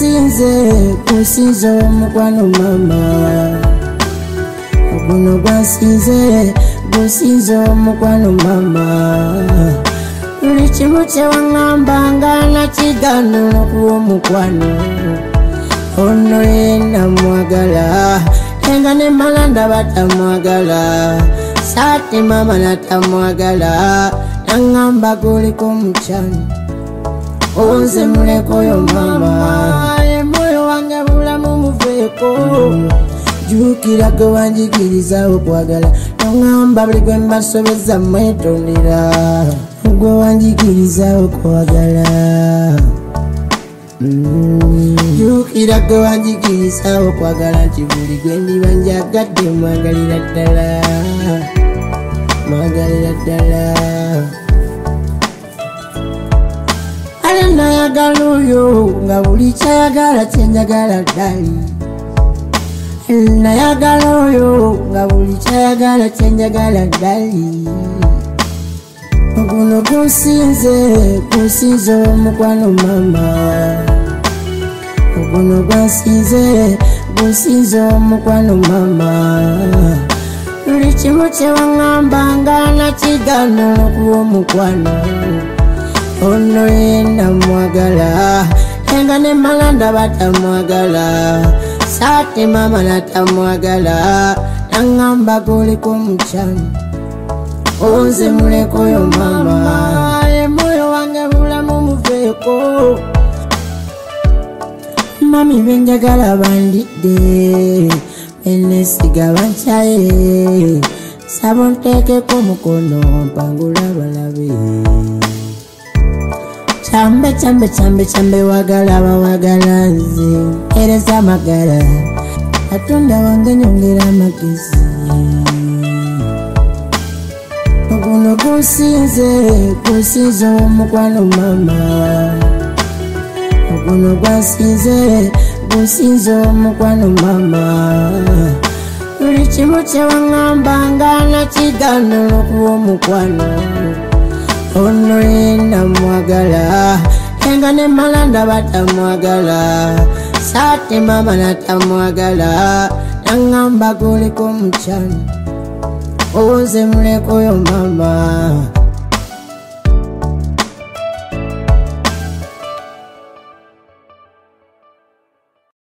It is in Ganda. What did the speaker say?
Kusinze omukwano mama Guno gwansinze gusinze omukwano mama Buli kimu kye waŋŋambanga nakigaana okuwa omukwano Ono yenna mwagala enga ne mala ndaba tamwagala saati mama natamwagala naŋŋamba guliko omukyano Onze mulekoyo mama Emoyo wange bulamu muveeko Jukira gwe wanjigiriza okwagala Noŋŋamba buli gwe mbasobeza mwetondera Gwe wanjigiriza okwagala Jukira gwe wanjigiriza okwagala Nti buli gwe ndiba njagadde mwagalira ddala Mwagalira ddala Nayagala oyo nga buli kyayagala kyenjagala ddali Nayagala oyo nga buli kyayagala kyenjagala ddali Guno gusinze omukwano mama Guno gusinze omukwano mama Buli kimu kye waŋŋambanga nakigaana okuwa omukwano Ono yenna mwagala enga ne mala ndaba tamwagala saati mama natamwagala naŋŋamba guliko omukyano Onze mulekoyo mama Emoyo wange bulamu muveeko Mami benjagala bandidde Benesiga bankyaye Sabo nteekeko omukono mpangula balabe Chambe wagala bawagala nze Ereza amagala Katonda wange nyongera amagezi Guno gusinze omukwano mama Guno gusinze omukwano mama Buli kimu kye waŋŋambanga nakigaana okuwa omukwano Ono yenna mwagala enga ne mala ndaba tamwagala saati mama natamwagala naŋŋamba guliko omukyano Onze mulekoyo mama